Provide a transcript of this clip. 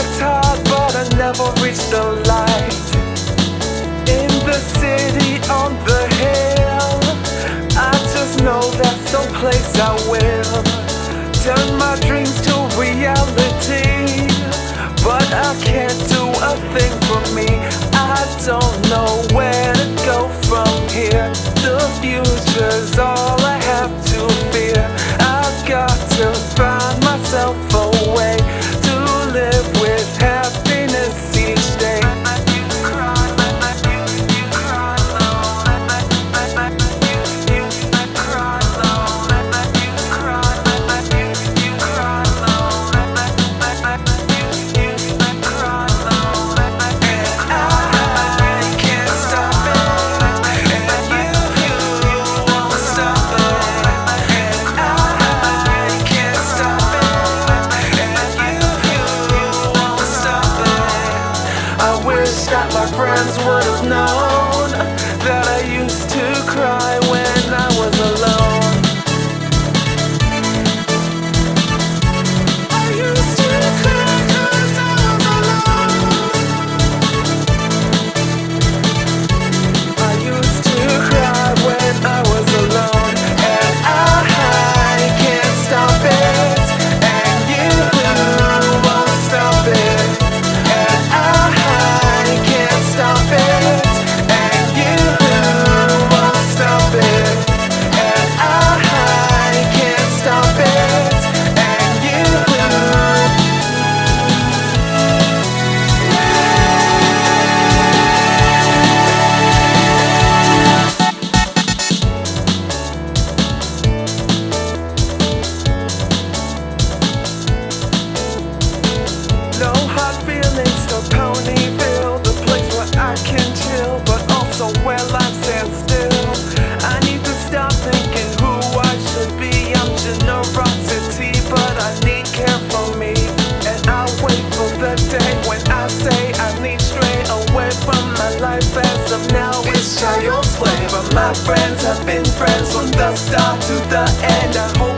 worked hard, but I never reached the light. In the city on the hill, I just know that's someplace I will turn my dreams to reality. But I can't do a thing for me. I don't know where to go from here. The future's all I have to fear. I've got to find myself a way to live with happiness each day. That my friends would have known that I used to cry when I was alone. I used to cry 'cause I was alone. I used to cry when I was alone, and I can't stop it, and you won't stop it, and I can't stop it, and you won't stop it, and I can't stop it, and you no hard feelings to Ponyville, the place where I can chill, but also where life stands still. I need to stop thinking who I should be. I'm generosity, but I need care for me. And I wait for the day when I say I need straight away from my life. As of now, it's child's play, but my friends have been friends from the start to the end. I hope